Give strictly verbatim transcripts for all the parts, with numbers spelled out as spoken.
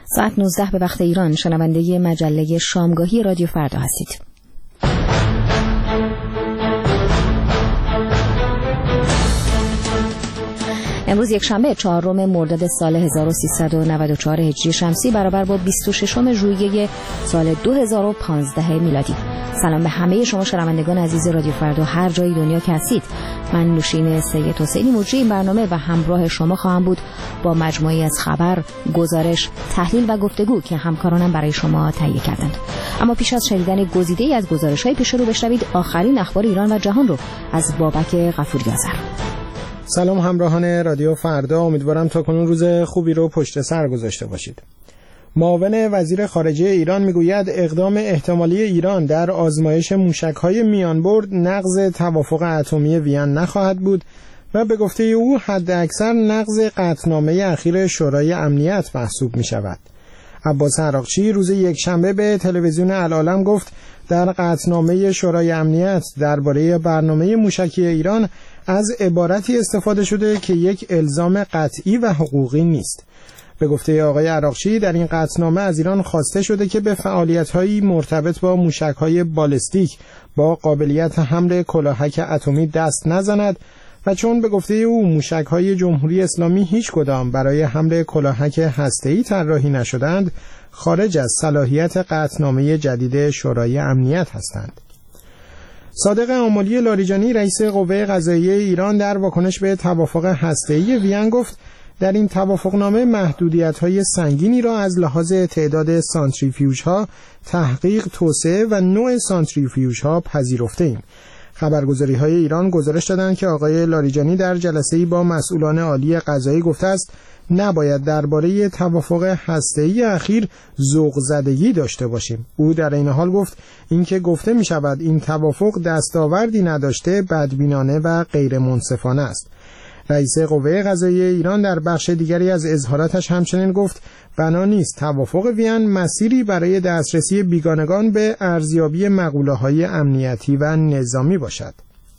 ساعت نوزده به وقت ایران شنونده مجله شامگاهی رادیو فردا هستید. امروز یک شنبه چهارم مرداد سال هزار و سیصد و نود و چهار هجری شمسی برابر با بیست و ششم ژوئیه سال دو هزار و پانزده میلادی. سلام به همه شما شنوندگان عزیز رادیو فردا هر جای دنیا که هستید. من نوشین سید حسینی مجری این برنامه و همراه شما خواهم بود با مجموعی از خبر، گزارش، تحلیل و گفتگو که همکارانم برای شما تهیه کردند. اما پیش از شنیدن گزیده‌ای از گزارش‌های پیش رو بشنوید آخرین اخبار ایران و جهان رو از بابک غفوری‌آذر. سلام همراهان رادیو فردا، امیدوارم تا کنون روز خوبی رو پشت سر گذاشته باشید. معاون وزیر خارجه ایران میگوید اقدام احتمالی ایران در آزمایش موشک‌های میانبرد نقض توافق اتمی وین نخواهد بود و به گفته او حداکثر نقض قطعنامه اخیر شورای امنیت محسوب می شود. عباس عراقچی روز یکشنبه به تلویزیون العالم گفت در قطعنامه شورای امنیت درباره برنامه موشکی ایران از عبارتی استفاده شده که یک الزام قطعی و حقوقی نیست. به گفته آقای عراقچی در این قطعنامه از ایران خواسته شده که به فعالیت‌های مرتبط با موشک‌های بالستیک با قابلیت حمل کلاهک اتمی دست نزند و چون به گفته او موشک‌های جمهوری اسلامی هیچ کدام برای حمل کلاهک هسته‌ای طراحی نشدند، خارج از صلاحیت قطعنامه جدید شورای امنیت هستند. صادق آملی لاریجانی رئیس قوه قضاییه ایران در واکنش به توافق هسته‌ای وین گفت در این توافقنامه محدودیت‌های سنگینی را از لحاظ تعداد سانتریفیوژها، تحقیق، توسعه و نوع سانتریفیوژها پذیرفته‌ایم. خبرگزاری‌های ایران گزارش دادند که آقای لاریجانی در جلسه‌ای با مسئولان عالی قضایی گفته است نباید درباره توافق هسته‌ای اخیر ذوق زدگی داشته باشیم. او در این حال گفت اینکه گفته می‌شود این توافق دستاوردی نداشته بدبینانه و غیر منصفانه است. رئیس قوه قضاییه ایران در بخش دیگری از اظهاراتش همچنین گفت بنا نیست توافق وین مسیری برای دسترسی بیگانگان به ارزیابی مقوله‌های امنیتی و نظامی باشد.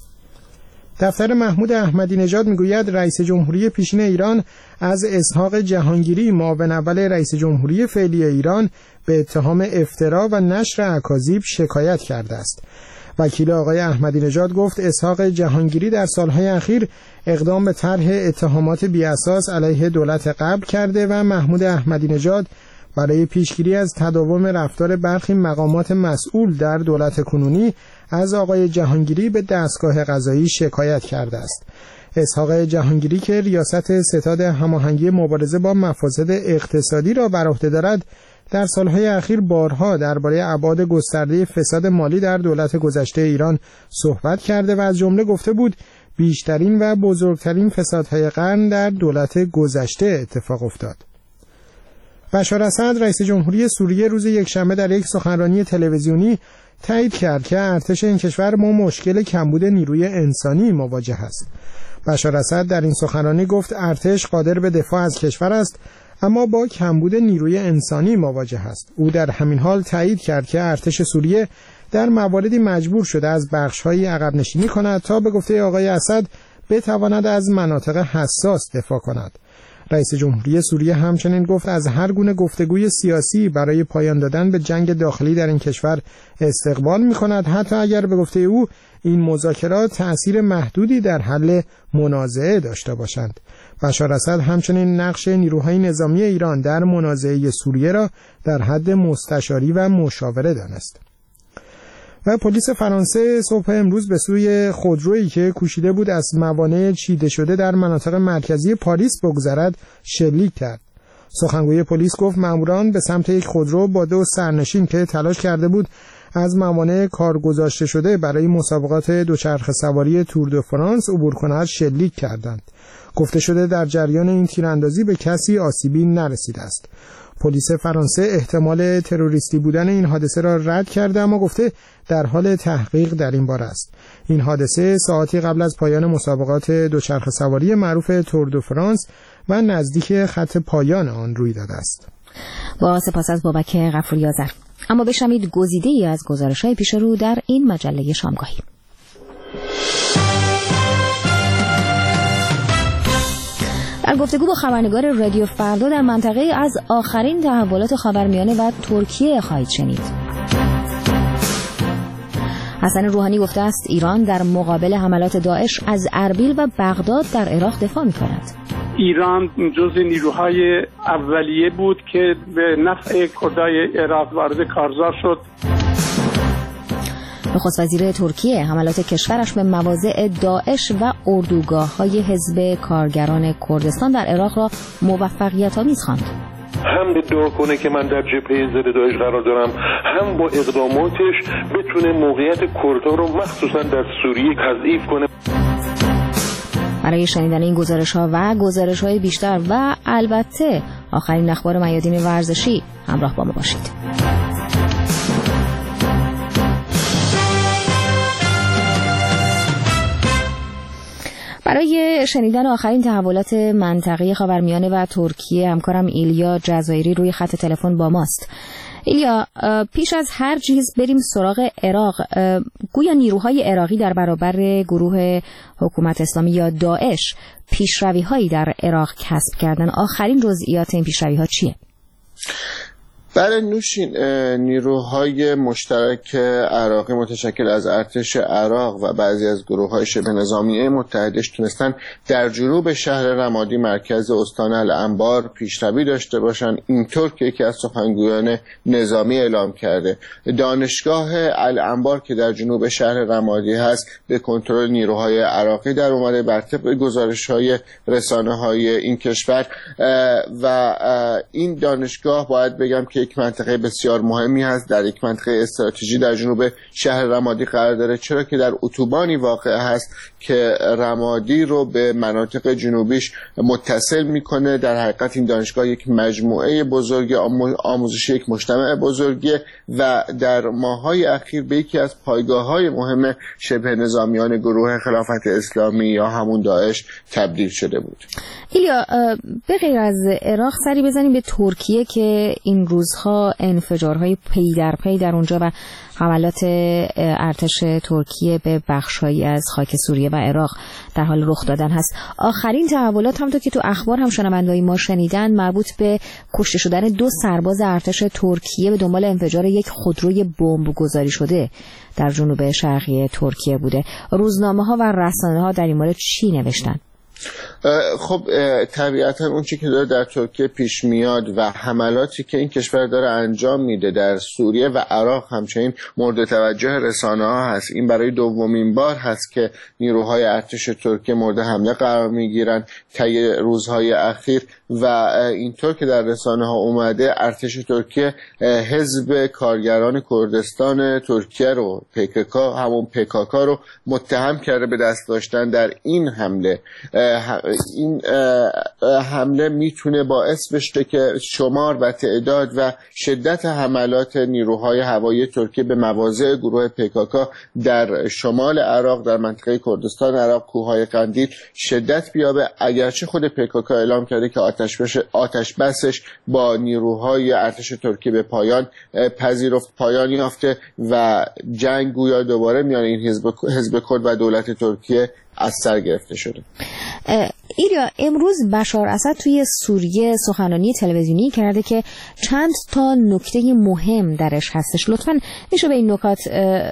دفتر محمود احمدی نژاد میگوید رئیس جمهوری پیشین ایران از اسحاق جهانگیری معاون اول رئیس جمهوری فعلی ایران به اتهام افترا و نشر اکاذیب شکایت کرده است. وکیل آقای احمدی نژاد گفت اسحاق جهانگیری در سالهای اخیر اقدام به طرح اتهامات بی‌اساس علیه دولت قبل کرده و محمود احمدی نژاد برای پیشگیری از تداوم رفتار برخی مقامات مسئول در دولت کنونی از آقای جهانگیری به دستگاه قضایی شکایت کرده است. اسحاق جهانگیری که ریاست ستاد هماهنگی مبارزه با مفاسد اقتصادی را بر عهده دارد در سالهای اخیر بارها درباره ابعاد گسترده فساد مالی در دولت گذشته ایران صحبت کرده و از جمله گفته بود بیشترین و بزرگترین فسادهای قرن در دولت گذشته اتفاق افتاد. بشار اسد رئیس جمهوری سوریه روز یکشنبه در یک سخنرانی تلویزیونی تایید کرد که ارتش این کشور با مشکل کمبود نیروی انسانی مواجه است. بشار اسد در این سخنرانی گفت ارتش قادر به دفاع از کشور است اما با کمبود نیروی انسانی مواجه است. او در همین حال تایید کرد که ارتش سوریه در مواردی مجبور شده از بخش‌های عقب نشینی کند تا به گفته آقای اسد بتواند از مناطق حساس دفاع کند. رئیس جمهوری سوریه همچنین گفت از هر گونه گفتگوی سیاسی برای پایان دادن به جنگ داخلی در این کشور استقبال می‌کند، حتی اگر به گفته او این مذاکرات تأثیر محدودی در حل منازعه داشته باشند. بشار اسد همچنین نقش نیروهای نظامی ایران در منازعه سوریه را در حد مستشاری و مشاوره دانست. و پلیس فرانسه صبح امروز به سوی خودرویی که کوشیده بود از موانع چیده شده در مناطق مرکزی پاریس بگذرد شلیک کرد. سخنگوی پلیس گفت ماموران به سمت یک خودرو با دو سرنشین که تلاش کرده بود از موانع کار گذاشته شده برای مسابقات دوچرخه سواری تور دو فرانس عبور کند شلیک کردند. گفته شده در جریان این تیراندازی به کسی آسیبی نرسیده است. پلیس فرانسه احتمال تروریستی بودن این حادثه را رد کرده اما گفته در حال تحقیق در این باره است. این حادثه ساعتی قبل از پایان مسابقات دوچرخه سواری معروف تور دو فرانس و نزدیک خط پایان آن روی داده است. با سپاس از بابک غفوری‌آذر. اما بشنوید گزیده‌ای از گزارش‌های پیش رو در این مجله شامگاهی. در گفتگو با خبرنگار رادیو فردا در منطقه از آخرین تحولات خاورمیانه و ترکیه خواهید شنید. حسن روحانی گفته است ایران در مقابل حملات داعش از اربیل و بغداد در عراق دفاع می‌کند. ایران جزء نیروهای اولیه بود که به نفع کردای عراق وارد کارزار شد. نخست وزیر ترکیه حملات کشورش به مواضع داعش و اردوگاه‌های حزب کارگران کردستان در عراق را موفقیت‌آمیز خواند. هم به دعا کنه که من در جبهه ضد داعش قرار دارم، هم با اقداماتش بتونه موقعیت کردها رو مخصوصا در سوریه تضعیف کنه. برای شنیدن این گزارش‌ها و گزارش‌های بیشتر و البته آخرین اخبار میادین ورزشی همراه با ما باشید. برای شنیدن آخرین تحولات منطقه خاورمیانه و ترکیه همکارم ایلیا جزایری روی خط تلفن با ماست. ایلیا، پیش از هر چیز بریم سراغ عراق. گویا نیروهای عراقی در برابر گروه حکومت اسلامی یا داعش پیشروی‌هایی در عراق کسب کردن. آخرین جزئیات این پیشروی‌ها چیه؟ بله نوشین، نیروهای مشترک عراقی متشکل از ارتش عراق و بعضی از گروه‌های شبه نظامیه متحدش تونستن در جنوب شهر رمادی مرکز استان الانبار پیشروی داشته باشن، اینطور که یکی از سخنگویان نظامی اعلام کرده. دانشگاه الانبار که در جنوب شهر رمادی هست به کنترل نیروهای عراقی در اومده بر طبق گزارش‌های رسانه‌های این کشور و این دانشگاه باید بگم که یک منطقه بسیار مهمی هست، در یک منطقه استراتژی در جنوب شهر رمادی قرار داره، چرا که در اتوبانی واقع هست که رمادی رو به مناطق جنوبیش متصل میکنه. در حقیقت این دانشگاه یک مجموعه بزرگ آموزشی، یک مجتمع بزرگی و در ماه‌های اخیر به یکی از پایگاه‌های مهم شبه نظامیان گروه خلافت اسلامی یا همون داعش تبدیل شده بود. ایلیا، به غیر از عراق سری بزنیم به ترکیه که این روزها انفجارهای پی در پی در اونجا و حملات ارتش ترکیه به بخش‌هایی از خاک سوریه و عراق در حال رخ دادن هست. آخرین تحولات همونطور که تو اخبار هم شنوندگان ما شنیدن مربوط به کشته شدن دو سرباز ارتش ترکیه به دنبال انفجار یک خودروی بمب گذاری شده در جنوب شرقی ترکیه بوده. روزنامه‌ها و رسانه‌ها در این مورد چی نوشتن؟ خب طبیعتا اون چی که داره در ترکیه پیش میاد و حملاتی که این کشور داره انجام میده در سوریه و عراق همچنین مورد توجه رسانه ها هست. این برای دومین بار هست که نیروهای ارتش ترکیه مورد حمله قرار میگیرن طی روزهای اخیر و اینطور که در رسانه ها اومده ارتش ترکیه حزب کارگران کردستان ترکیه رو پیککا همون پیکاکا رو متهم کرده به دست داشتن در این حمله. این حمله میتونه باعث بشه که شمار و تعداد و شدت حملات نیروهای هوایی ترکیه به مواضع گروه پیکاکا در شمال عراق در منطقه کردستان عراق کوههای قندیل شدت بیابه، اگرچه خود پیکاکا اعلام کرده که آتش بش آتش بسش با نیروهای ارتش ترکیه به پایان پذیرفت پایان یافته و جنگ گویا دوباره میان این حزب حزب کرد و دولت ترکیه از سر گرفته شده. ایلیا، امروز بشار اسد توی سوریه سخنرانی تلویزیونی کرده که چند تا نکته مهم درش هستش. لطفاً میشه به این نکات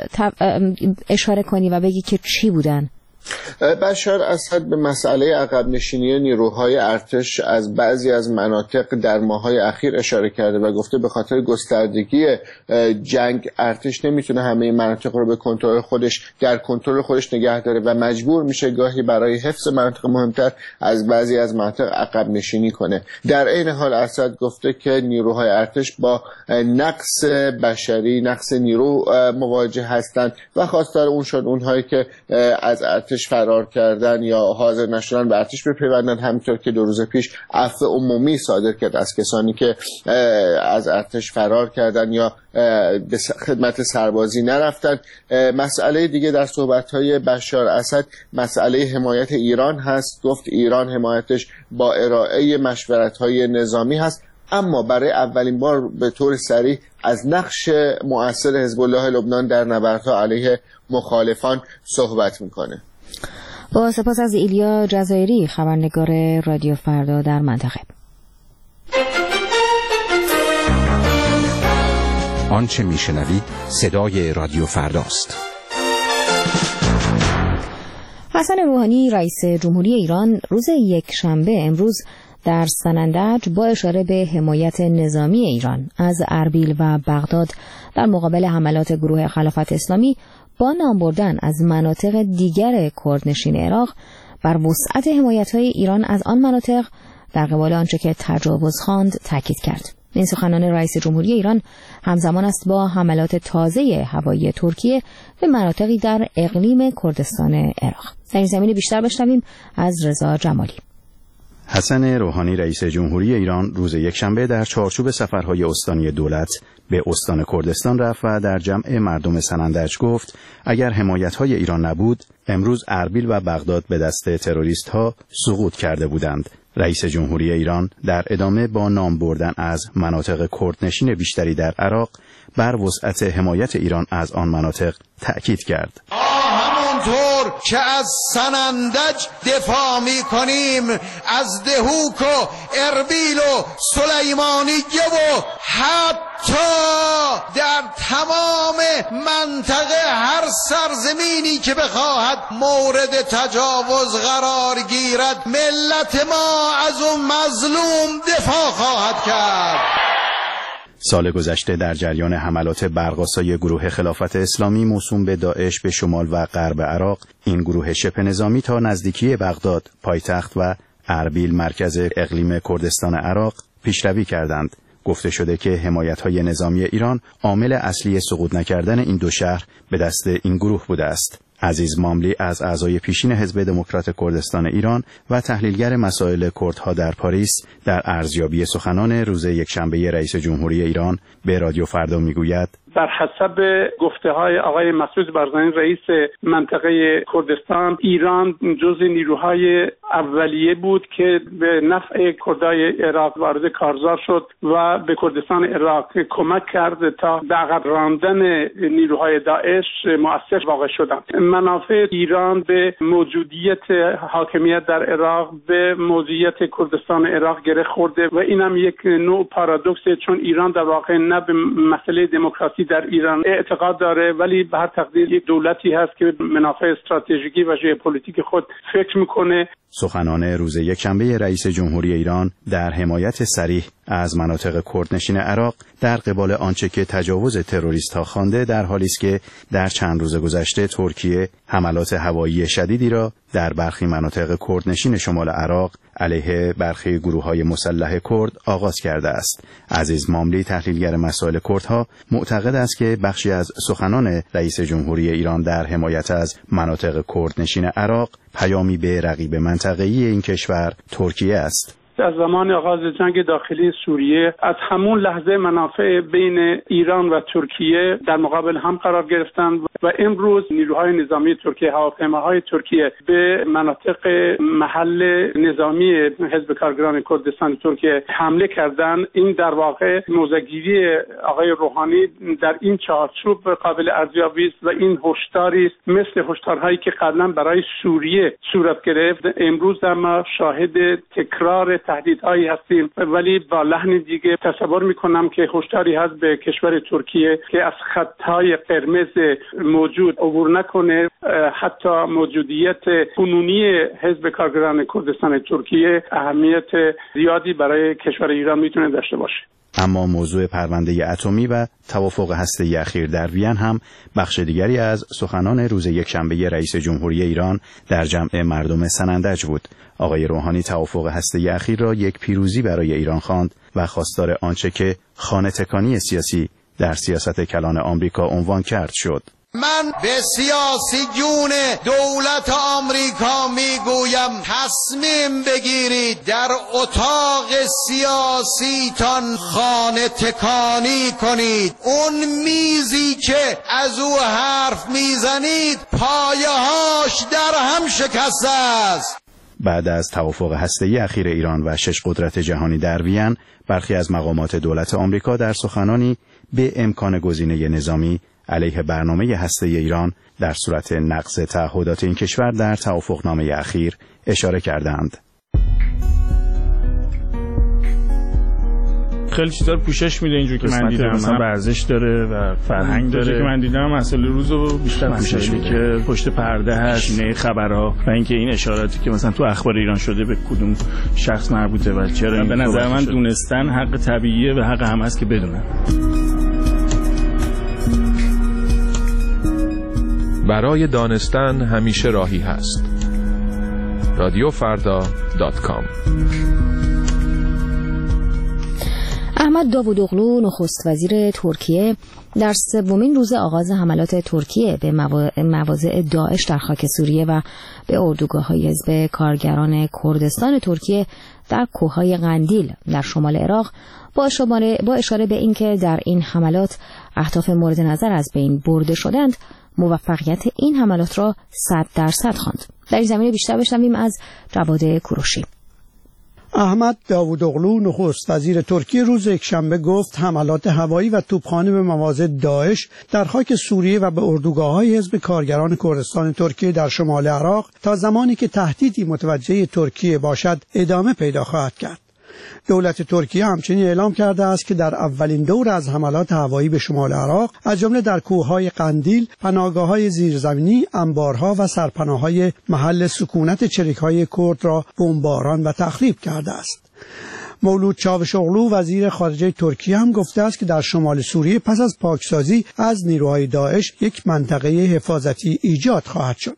اشاره کنی و بگی که چی بودن؟ بشار اسد به مسئله عقب نشینی نیروهای ارتش از بعضی از مناطق در ماه‌های اخیر اشاره کرده و گفته به خاطر گستردگی جنگ ارتش نمیتونه همه مناطق رو به کنترل خودش در کنترل خودش نگه داره و مجبور میشه گاهی برای حفظ مناطق مهمتر از بعضی از مناطق عقب نشینی کنه. در عین حال اسد گفته که نیروهای ارتش با نقص بشری، نقص نیرو مواجه هستند و خواستار اون شد اونهایی که از ارتش فرار کردن یا حاضر نشدن به ارتش بپیوندن، همینطور که دو روز پیش عفو عمومی صادر کرد از کسانی که از ارتش فرار کردن یا به خدمت سربازی نرفتن. مسئله دیگه در صحبت‌های بشار اسد مسئله حمایت ایران هست. گفت ایران حمایتش با ارائه مشورت‌های نظامی هست، اما برای اولین بار به طور صریح از نقش مؤثر حزب الله لبنان در نبردها علیه مخالفان صحبت میکنه. با سپاس از ایلیا جزایری، خبرنگار رادیو فردا در منطقه. آنچه میشنوید صدای رادیو فرداست. حسن روحانی رئیس جمهوری ایران روز یکشنبه امروز در سنندج با اشاره به حمایت نظامی ایران از اربیل و بغداد در مقابل حملات گروه خلافت اسلامی با نام بردن از مناطق دیگر کردنشین عراق بر وسعت حمایت‌های ایران از آن مناطق در قبال آنچه که تجاوز خواند تاکید کرد. این سخنان رئیس جمهوری ایران همزمان است با حملات تازه هوایی ترکیه به مناطقی در اقلیم کردستان عراق. در این زمینه بیشتر بشنویم از رضا جمالی. حسن روحانی رئیس جمهوری ایران روز یکشنبه در چارچوب سفرهای استانی دولت به استان کردستان رفت و در جمع مردم سنندج گفت اگر حمایت‌های ایران نبود امروز اربیل و بغداد به دست تروریست‌ها سقوط کرده بودند. رئیس جمهوری ایران در ادامه با نام بردن از مناطق کردنشین بیشتری در عراق بر وسعت حمایت ایران از آن مناطق تأکید کرد. همونطور که از سنندج دفاع می کنیم از دهوک و اربیل و سلیمانیه و حتی در تمام منطقه هر سرزمینی که بخواهد مورد تجاوز قرار گیرد ملت ما از اون مظلوم دفاع خواهد کرد. سال گذشته در جریان حملات برق‌آسای گروه خلافت اسلامی موسوم به داعش به شمال و غرب عراق، این گروه شبه نظامی تا نزدیکی بغداد پایتخت و اربیل مرکز اقلیم کردستان عراق پیشروی کردند. گفته شده که حمایت‌های نظامی ایران عامل اصلی سقوط نکردن این دو شهر به دست این گروه بوده است. عزیز ماملی از اعضای پیشین حزب دموکرات کردستان ایران و تحلیلگر مسائل کردها در پاریس در ارزیابی سخنان روز یکشنبه رئیس جمهوری ایران به رادیو فردا میگوید بر حسب گفته های آقای مسعود بارزانی رئیس منطقه کردستان، ایران جزء نیروهای اولیه بود که به نفع کردای عراق وارد کارزار شد و به کردستان عراق کمک کرد تا به عقب راندن نیروهای داعش مؤثر واقع شدند. منافع ایران به موجودیت حاکمیت در عراق به موضوعیت کردستان عراق گره خورده و این هم یک نوع پارادوکسه، چون ایران در واقع نه به مسئله دموکراسی در ایران اعتقاد داره ولی به هر تقدیر یک دولتی هست که منافع استراتژیکی و ژئوپلیتیک خود فکر میکنه. سخنان روز یکشنبه رئیس جمهوری ایران در حمایت صریح از مناطق کردنشین عراق در قبال آنچه که تجاوز تروریست‌ها خوانده در حالی است که در چند روز گذشته ترکیه حملات هوایی شدیدی را در برخی مناطق کردنشین شمال عراق علیه برخی گروه‌های مسلح کرد آغاز کرده است. عزیز ماملی تحلیلگر مسائل کردها معتقد است که بخشی از سخنان رئیس جمهوری ایران در حمایت از مناطق کردنشین عراق پیامی به رقیب منطقه‌ای این کشور ترکیه است. از زمان آغاز جنگ داخلی سوریه از همون لحظه منافع بین ایران و ترکیه در مقابل هم قرار گرفتند و امروز نیروهای نظامی ترکیه، هواپیماهای ترکیه به مناطق محل نظامی حزب کارگران کردستان ترکیه حمله کردند. این در واقع موضع‌گیری آقای روحانی در این چارچوب قابل ارزیابی است و این هشداری است مثل هشدارهایی که قبلا برای سوریه صورت گرفت. امروز ما شاهد تکرار تهدیدهایی هستیم ولی با لحن دیگه. تصور میکنم که هشداری هست به کشور ترکیه که از خطهای قرمز موجود عبور نکنه. حتی موجودیت کنونی حزب کارگران کردستان ترکیه اهمیت زیادی برای کشور ایران میتونه داشته باشه. اما موضوع پرونده اتمی و توافق هسته‌ای اخیر در وین هم بخش دیگری از سخنان روز یکشنبه رئیس جمهوری ایران در جمع مردم سنندج بود. آقای روحانی توافق هسته‌ای اخیر را یک پیروزی برای ایران خواند و خواستار آنچه که خانه تکانی سیاسی در سیاست کلان آمریکا عنوان کرد شد. من به سیاسیون دولت آمریکا میگویم تصمیم بگیرید در اتاق سیاسیتان خانه تکانی کنید. اون میزی که از او حرف میزنید پایه‌هاش در هم شکسته است. بعد از توافق هسته‌ای اخیر ایران و شش قدرت جهانی در وین، برخی از مقامات دولت آمریکا در سخنانی به امکان گزینه نظامی علیه برنامه هسته‌ای ایران در صورت نقض تعهدات این کشور در توافقنامه اخیر اشاره کردند. خیلی چیزا رو پوشش میده اینجوری که من دیدم، مثلا ورزش داره و فرهنگ داره که من دیدم، مسئله روزو بیشتر پوشش میده که پشت پرده هست، نه خبرها و اینکه این اشاراتی که مثلا تو اخبار ایران شده به کدوم شخص مربوطه و چرا. به نظر من دونستن حق طبیعیه و حق هم هست که بدونن. برای دانستن همیشه راهی هست. رادیو فردا دات کام. احمد داوودوغلو نخست وزیر ترکیه در سومین روز آغاز حملات ترکیه به مواضع داعش در خاک سوریه و به اردوگاه‌های حزب کارگران کردستان ترکیه در کوههای قندیل در شمال عراق با اشاره با اشاره به اینکه در این حملات اهداف مورد نظر از بین برده شدند، موفقیت این حملات را صد درصد خواند. در این زمینه بیشتر بشنویم از جواد کوروشی. احمد داوودوغلو نخست وزیر ترکیه روز یکشنبه گفت حملات هوایی و توپخانه به مواضع داعش در خاک سوریه و به اردوگاه‌های حزب کارگران کردستان ترکیه در شمال عراق تا زمانی که تهدیدی متوجه ترکیه باشد ادامه پیدا خواهد کرد. دولت ترکیه همچنین اعلام کرده است که در اولین دور از حملات هوایی به شمال عراق از جمله در کوههای قندیل، پناهگاه‌های زیرزمینی، انبارها و سرپناه‌های محل سکونت چریک‌های کرد را بمباران و تخریب کرده است. مولود چاوشوغلو وزیر خارجه ترکیه هم گفته است که در شمال سوریه پس از پاکسازی از نیروهای داعش یک منطقه حفاظتی ایجاد خواهد شد.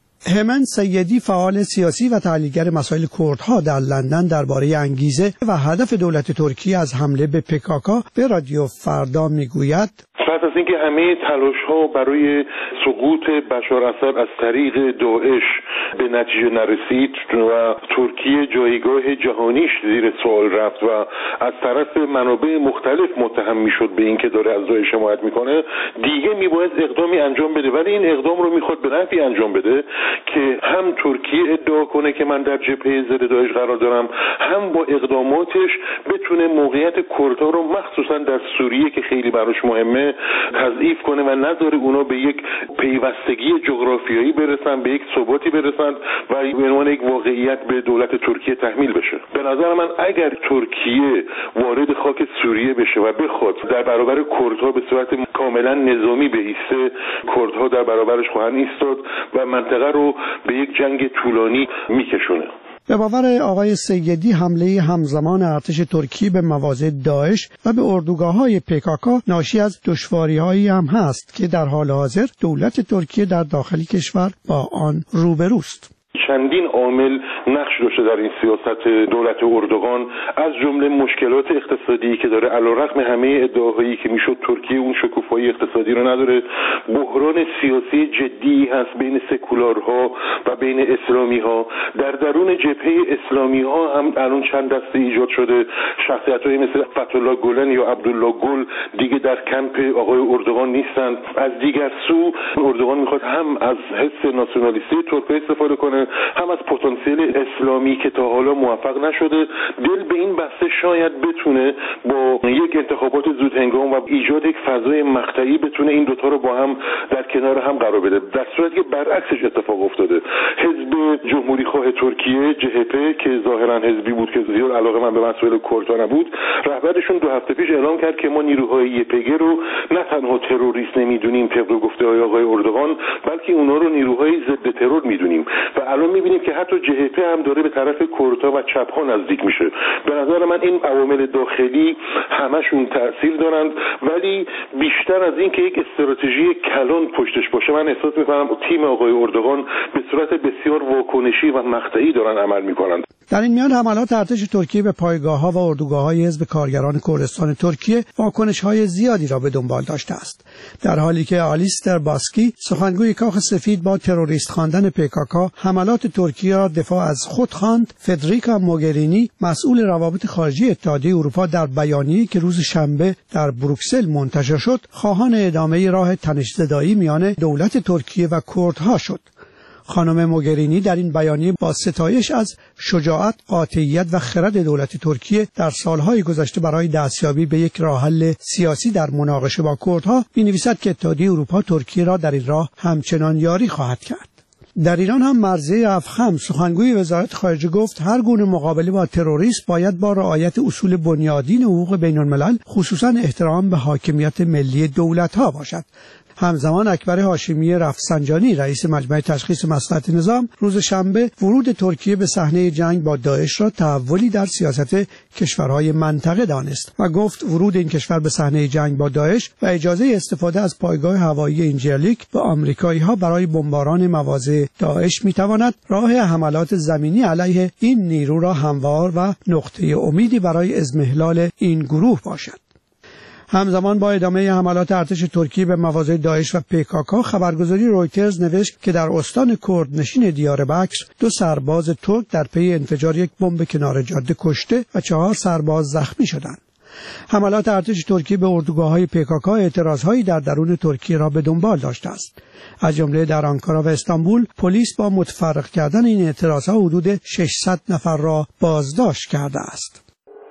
همن سیدی فعال سیاسی و تحلیلگر مسائل کردها در لندن درباره انگیزه و هدف دولت ترکیه از حمله به پکاکا به رادیو فردا میگوید: پس از اینکه همه تلاش‌ها برای سقوط بشار اسد از طریق داعش به نتیجه نرسید و ترکیه جایگاه جهانیش زیر سوال رفت و از طرف منابع مختلف متهم میشد به اینکه داره از داعش حمایت میکنه، دیگه میباید اقدامی انجام بده، ولی این اقدام رو میخواد به نحوی انجام بده که هم ترکیه ادعا کنه که من در جبهه ضد داعش قرار دارم، هم با اقداماتش بتونه موقعیت کردها رو مخصوصا در سوریه که خیلی براش مهمه تضعیف کنه و نذاره اونا به یک پیوستگی جغرافیایی برسن، به یک ثباتی برسن و به عنوان یک واقعیت به دولت ترکیه تحمیل بشه. به نظر من اگر ترکیه وارد خاک سوریه بشه و بخواد در برابر کردها به صورت کاملا نظامی بایسته، کردها در برابرش خواهند ایستاد و منطقه رو به یک جنگ طولانی میکشونه. به باور آقای سیدی حمله همزمان ارتش ترکیه به مواضع داعش و به اردوگاه‌های پکاکا ناشی از دشواری‌هایی هم هست که در حال حاضر دولت ترکیه در داخل کشور با آن روبروست. چندین عامل نقش داشته در این سیاست دولت اردوغان، از جمله مشکلات اقتصادی که داره، علیرغم همه ادعاهایی که میشد ترکیه اون شکوفایی اقتصادی رو نداره. بحران سیاسی جدی هست بین سکولارها و بین اسلامی ها. در درون جبهه اسلامی ها هم الان چند دسته ایجاد شده، شخصیت‌هایی مثل فتح‌الله گلن یا عبدالله گل دیگه در کمپ آقای اردوغان نیستند. از دیگر سو اردوغان میخواد هم از حس ناسیونالیستی ترکیه استفاده کنه، هم از پتانسیل اسلامی که تا حالا موفق نشده. دل به این بسته شاید بتونه با یک انتخابات زود هنگام و ایجاد یک فضای مقطعی بتونه این دوتا رو با هم در کنار هم قرار بده، در صورتی که برعکسش اتفاق افتاده. حزب جمهوری خواه ترکیه جه پی که ظاهرا حزبی بود که زیاد علاقه من به مسائل کردها نبود، رهبرشون دو هفته پیش اعلام کرد که ما نیروهای یه پی جی رو نه تنها تروریست نمیدونیم طبق گفته‌های آقای اردوغان، بلکه اونا رو نیروهای ضد ترور میدونیم و الان میبینیم که حتی جه پی هم داره به طرف کردها و چپ‌ها نزدیک میشه. به نظر من این عوامل داخلی همشون تأثیر دارند، ولی بیشتر از این که یک استراتژی کلان پشتش باشه، من احساس میکنم تیم آقای اردوغان به صورت بسیار واکنشی و مقطعی دارن عمل میکنند. در این میان حملات ارتش ترکیه به پایگاه‌ها و اردوگاه‌های حزب کارگران کردستان ترکیه واکنش‌های زیادی را به دنبال داشته است، در حالی که آلیستر باسکی سخنگوی کاخ سفید با تروریست خواندن پکاکا حملات ترکیه را دفاع از خود خواند. فدریکا موگرینی مسئول روابط خارجی اتحادیه اروپا در بیانیه‌ای که روز شنبه در بروکسل منتشر شد خواهان ادامه راه تنش‌زدایی میان دولت ترکیه و کردها شد. خانم موگرینی در این بیانیه با ستایش از شجاعت، قاطعیت و خرد دولت ترکیه در سالهای گذشته برای دستیابی به یک راه حل سیاسی در مناقشه با کردها می‌نویسد که اتحادیه اروپا ترکیه را در این راه همچنان یاری خواهد کرد. در ایران هم مرضیه افخم سخنگوی وزارت خارجه گفت هر گونه مقابله با تروریسم باید با رعایت اصول بنیادین حقوق بین‌الملل، خصوصا احترام به حاکمیت ملی دولت‌ها باشد. همزمان اکبر هاشمی رفسنجانی رئیس مجمع تشخیص مصلحت نظام روز شنبه ورود ترکیه به صحنه جنگ با داعش را تحولی در سیاست کشورهای منطقه دانست و گفت ورود این کشور به صحنه جنگ با داعش و اجازه استفاده از پایگاه هوایی اینجرلیک به آمریکایی‌ها برای بمباران مواضع داعش می‌تواند راه حملات زمینی علیه این نیرو را هموار و نقطه امیدی برای اضمحلال این گروه باشد. همزمان با ادامه حملات ارتش ترکیه به مواضع داعش و پیکاکا، خبرگزاری رویترز نوشت که در استان کردنشین دیاربکر دو سرباز ترک در پی انفجار یک بمب کنار جاده کشته و چهار سرباز زخمی شدند. حملات ارتش ترکیه به اردوگاه‌های پیکاکا اعتراضهایی در درون ترکیه را به دنبال داشته است. از جمله در آنکارا و استانبول پلیس با متفرق کردن این اعتراضها حدود ششصد نفر را بازداشت کرده است.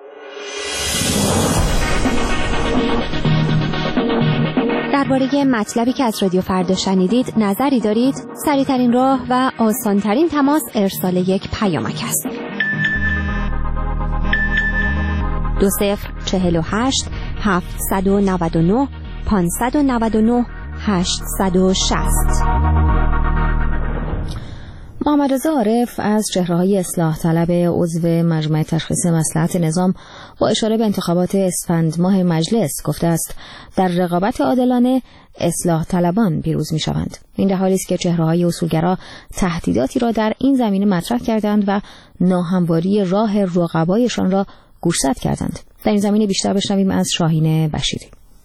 درباره مطلبی که از رادیو فردا شنیدید نظری دارید؟ سریع‌ترین راه و آسان‌ترین تماس ارسال یک پیامک است. دو صفر چهل و هشت هفتصد و نود و نه پانصد و نود و نه هشتصد و شصت. محمد رضا عارف از چهره‌های اصلاح طلب عضو مجمع تشخیص مصلحت نظام با اشاره به انتخابات اسفند ماه مجلس گفته است در رقابت عادلانه اصلاح طلبان پیروز می‌شوند. این در حالی است که چهره‌های اصولگرا تهدیداتی را در این زمینه مطرح کردند و ناهمواری راه رقبایشان را گوشزد کردند. در این زمینه بیشتر بشنویم از شاهین بشیری.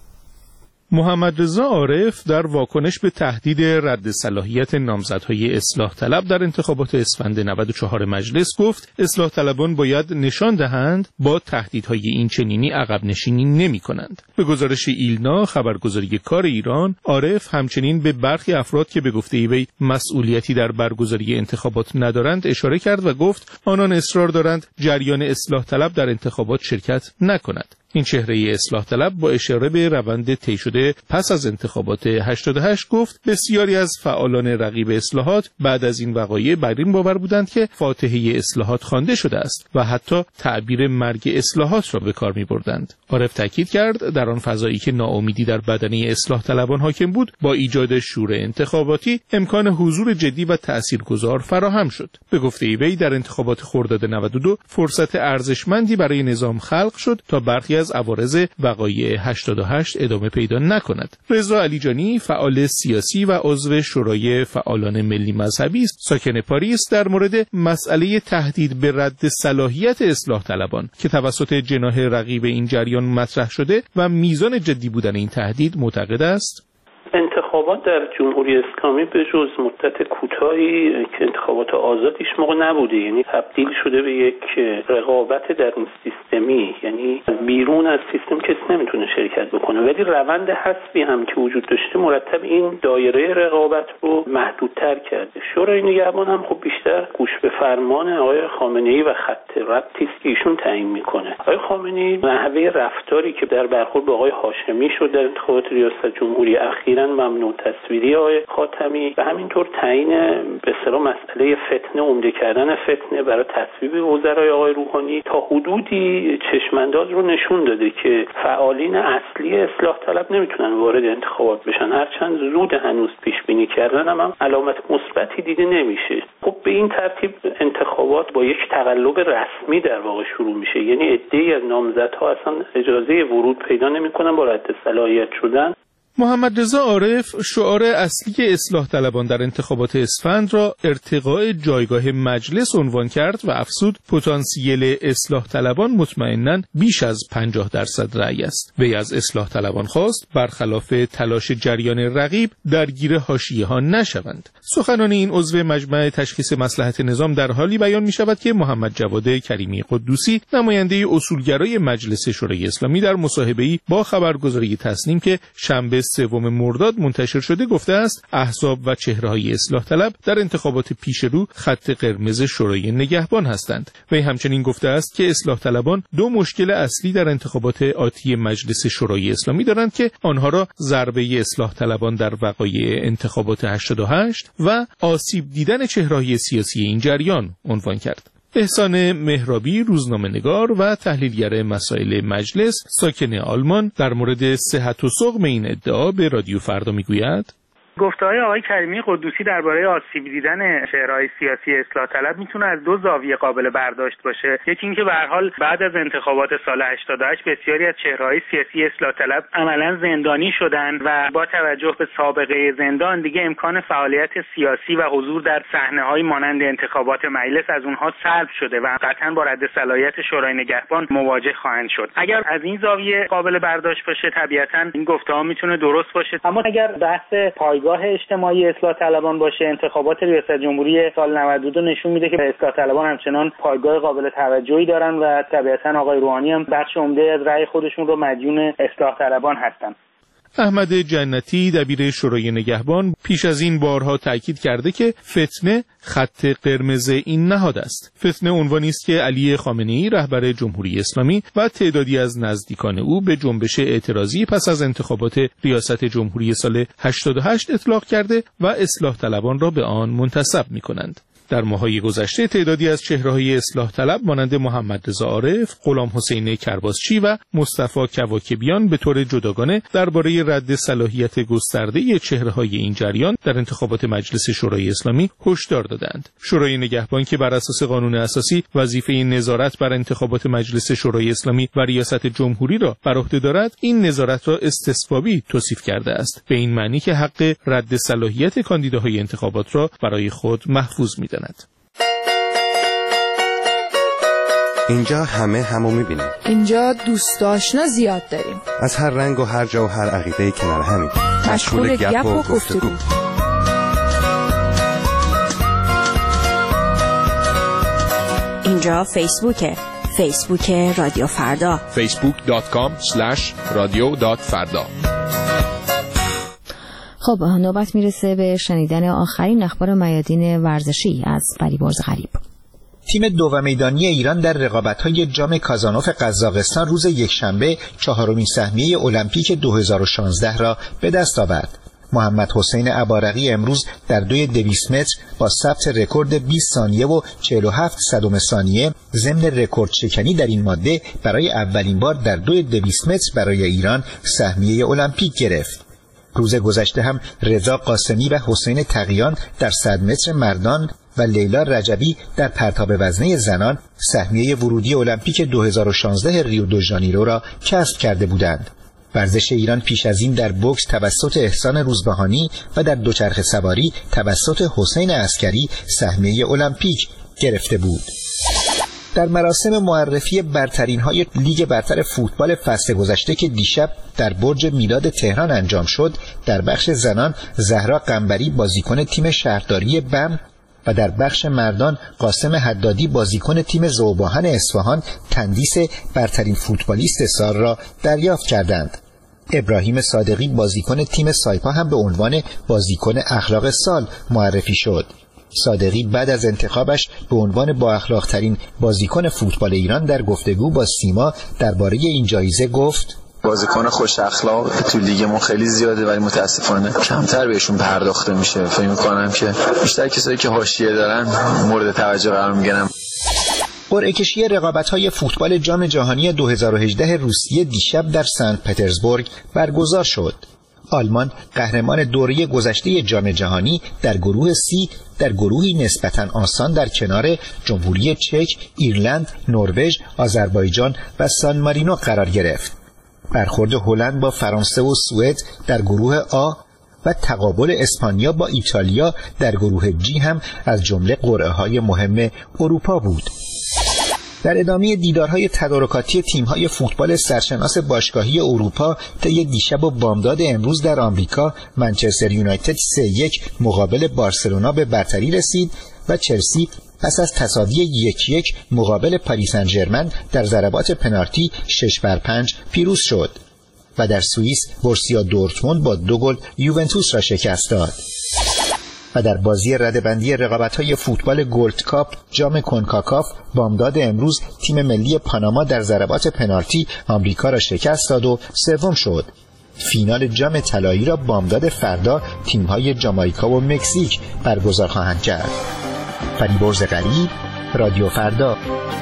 محمد رضا عارف در واکنش به تهدید رد صلاحیت نامزدهای اصلاح طلب در انتخابات اسفند نود و چهار مجلس گفت اصلاح طلبان باید نشان دهند با تهدیدهای این چنینی عقب نشینی نمی کنند. به گزارش ایلنا خبرگزاری کار ایران، عارف همچنین به برخی افراد که به گفته وی مسئولیتی در برگزاری انتخابات ندارند اشاره کرد و گفت آنان اصرار دارند جریان اصلاح طلب در انتخابات شرکت نکند. این چهره اصلاح طلب با اشاره به روند طی شده پس از انتخابات هشتاد و هشت گفت بسیاری از فعالان رقیب اصلاحات بعد از این وقایع بر این باور بودند که فاتحه اصلاحات خوانده شده است و حتی تعبیر مرگ اصلاحات را به کار می‌بردند. عارف تاکید کرد در آن فضایی که ناامیدی در بدنه اصلاح طلبان حاکم بود، با ایجاد شور انتخاباتی امکان حضور جدی و تاثیرگذار فراهم شد. به گفته وی در انتخابات خرداد نود و دو فرصت ارزشمندی برای نظام خلق شد تا برخی از عوارض وقایع هشتاد و هشت ادامه پیدا نکند. رضا علیجانی فعال سیاسی و عضو شورای فعالان ملی مذهبی است، ساکن پاریس، در مورد مسئله تهدید به رد صلاحیت اصلاح طلبان که توسط جناح رقیب این جریان مطرح شده و میزان جدی بودن این تهدید معتقد است. انتخابات در جمهوری اسلامی به جز مدت کوتاهی که انتخابات آزادیش موقع نبوده، یعنی تبدیل شده به یک رقابت در اون سیستمی، یعنی بیرون از سیستم کسی نمیتونه شرکت بکنه، ولی روند حسبی هم که وجود داشته مرتب این دایره رقابت رو محدودتر کرده. شورای نگهبان هم خب بیشتر گوش به فرمان آقای خامنه‌ای و خط ربطی است که ایشون تعیین میکنه. آقای خامنه‌ای نحوه رفتاری که در برخورد با آقای هاشمی شد در انتخابات ریاست جمهوری اخیراً ممنوع تصویری آقای خاتمی و همینطور تعیین به اصطلاح مسئله فتنه، عمده کردن فتنه برای تصویب وزرای آقای روحانی تا حدودی چشمانداز رو نشون داده که فعالین اصلی اصلاح طلب نمیتونن وارد انتخابات بشن، هرچند زود هنوز پیش بینی کردن هم, هم علامت مثبتی دیده نمیشه. خب به این ترتیب انتخابات با یک تقلب رسمی در واقع شروع میشه، یعنی عده‌ای از نامزدها اصلا اجازه ورود پیدا نمیکنن با رد صلاحیت شدن. محمد رضا عارف شعار اصلی اصلاح طلبان در انتخابات اسفند را ارتقاء جایگاه مجلس عنوان کرد و افزود پتانسیل اصلاح طلبان مطمئناً بیش از پنجاه درصد رأی است. وی از اصلاح طلبان خواست برخلاف تلاش جریان رقیب درگیر حاشیه‌ها نشوند. سخنان این عضو مجمع تشخیص مصلحت نظام در حالی بیان می شود که محمد جواد کریمی قدوسی نماینده اصولگرای مجلس شورای اسلامی در مصاحبه‌ای با خبرگزاری تصنیم که شنبه سوم مرداد منتشر شده گفته است احزاب و چهره‌های اصلاح طلب در انتخابات پیش رو خط قرمز شورای نگهبان هستند. وی همچنین گفته است که اصلاح طلبان دو مشکل اصلی در انتخابات آتی مجلس شورای اسلامی دارند که آنها را ضربه اصلاح طلبان در وقایع انتخابات هشتاد و هشت و آسیب دیدن چهره‌های سیاسی این جریان عنوان کرد. احسان مهرابی، روزنامه‌نگار و تحلیلگر مسائل مجلس ساکن آلمان، در مورد صحت و سقم این ادعا به رادیو فردا میگوید: گفته‌های آقای کریمی قدوسی درباره آسیب دیدن چهره‌های سیاسی اصلاح طلب میتونه از دو زاویه قابل برداشت باشه. یکی اینکه به هر حال بعد از انتخابات سال هشتاد و هشت بسیاری از چهره‌های سیاسی اصلاح طلب عملاً زندانی شدند و با توجه به سابقه زندان دیگه امکان فعالیت سیاسی و حضور در صحنه‌های مانند انتخابات مجلس از اونها سلب شده و قطعاً با رد صلاحیت شورای نگهبان مواجه خواهند شد. اگر از این زاویه قابل برداشت باشه طبیعتاً این گفته‌ها میتونه درست باشه، اما اگر بحث پایگاه اجتماعی اصلاح طلبان باشه، انتخابات ریاست جمهوری سال نود و دو نشون میده که اصلاح طلبان همچنان پایگاه قابل توجهی دارن و طبیعتاً آقای روحانی هم بخش عمده از رأی خودشون رو مدیون اصلاح طلبان هستن. احمد جنتی دبیر شورای نگهبان پیش از این بارها تاکید کرده که فتنه خط قرمز این نهاد است. فتنه عنوانی است که علی خامنه‌ای رهبر جمهوری اسلامی و تعدادی از نزدیکان او به جنبش اعتراضی پس از انتخابات ریاست جمهوری سال هشتاد و هشت اطلاق کرده و اصلاح طلبان را به آن منتسب می‌کنند. در ماه‌های گذشته تعدادی از چهره‌های اصلاح طلب مانند محمد رضا عارف، غلام حسین کرباسچی و مصطفی کواکبیان به طور جداگانه درباره رد صلاحیت گسترده چهره‌های این جریان در انتخابات مجلس شورای اسلامی هشدار دادند. شورای نگهبان که بر اساس قانون اساسی وظیفه نظارت بر انتخابات مجلس شورای اسلامی و ریاست جمهوری را بر عهده دارد، این نظارت را استصوابی توصیف کرده است، به این معنی که حق رد صلاحیت کاندیداهای انتخابات را برای خود محفوظ می‌داند. اینجا همه همو میبینیم. اینجا دوست آشنا زیاد داریم. از هر رنگ و هر جا و هر عقیده کنار همیم. مشغول گپ و گفتگو. اینجا فیسبوکه. فیسبوک رادیو فردا. فیسبوک دات کام اسلش رادیو دات فردا. خب نوبت میرسه به شنیدن آخرین اخبار میادین ورزشی از فریبرز غریب. تیم دو و میدانی ایران در رقابت‌های جام کازانوف قزاقستان روز یکشنبه چهارمین سهمیه المپیک دو هزار و شانزده را به دست آورد. محمد حسین عبارقی امروز در دوی دویست متر با ثبت رکورد بیست ثانیه و چهل و هفت صدم ثانیه ضمن رکورد شکنی در این ماده برای اولین بار در دوی دویست متر برای ایران سهمیه المپیک گرفت. روز گذشته هم رضا قاسمی و حسین تقیان در صد متر مردان و لیلا رجبی در پرتاب وزنه زنان سهمیه ورودی المپیک دو هزار و شانزده ریو دو ژانیرو را کسب کرده بودند. ورزش ایران پیش از این در بوکس توسط احسان روزبهانی و در دوچرخه سواری توسط حسین عسکری سهمیه المپیک گرفته بود. در مراسم معرفی برترین‌های لیگ برتر فوتبال فصل گذشته که دیشب در برج میلاد تهران انجام شد، در بخش زنان زهرا قنبری بازیکن تیم شهرداری بم و در بخش مردان قاسم حدادی بازیکن تیم ذوباهن اصفهان تندیس برترین فوتبالیست سال را دریافت کردند. ابراهیم صادقی بازیکن تیم سایپا هم به عنوان بازیکن اخلاق سال معرفی شد. صادقی بعد از انتخابش به عنوان با اخلاق ترین بازیکن فوتبال ایران در گفتگو با سیما درباره این جایزه گفت: بازیکن خوش اخلاق تو لیگمون خیلی زیاده ولی متاسفانه کمتر بهشون پرداخته میشه. فکر می‌کنم که بیشتر کسایی که حاشیه دارن مورد توجه قرار میگیرن. قرعه کشی رقابت‌های فوتبال جام جهانی دو هزار و هجده روسیه دیشب در سنت پترزبورگ برگزار شد. آلمان قهرمان دوره گذشته جام جهانی در گروه سی در گروهی نسبتاً آسان در کنار جمهوری چک، ایرلند، نروژ، آذربایجان و سان مارینو قرار گرفت. برخورد هلند با فرانسه و سوئد در گروه آ و تقابل اسپانیا با ایتالیا در گروه جی هم از جمله قرعه‌های مهم اروپا بود. در ادامه دیدارهای تدارکاتی تیم‌های فوتبال سرشناس باشگاهی اروپا طی دیشب و بامداد امروز در آمریکا، منچستر یونایتد سه یک مقابل بارسلونا به برتری رسید و چلسی پس از تساوی یک یک مقابل پاریس سن ژرمن در ضربات پنالتی شش بر پنج پیروز شد. و در سوئیس بورسیا دورتموند با دو گل یوونتوس را شکست داد. و در بازی رده‌بندی رقابت‌های فوتبال گلد کاپ جام کنکاکاف بامداد امروز تیم ملی پاناما در ضربات پنالتی آمریکا را شکست داد و سوم شد. فینال جام طلایی را بامداد فردا تیم‌های جامائیکا و مکزیک برگزار خواهند کرد. فریبرز غریب، رادیو فردا.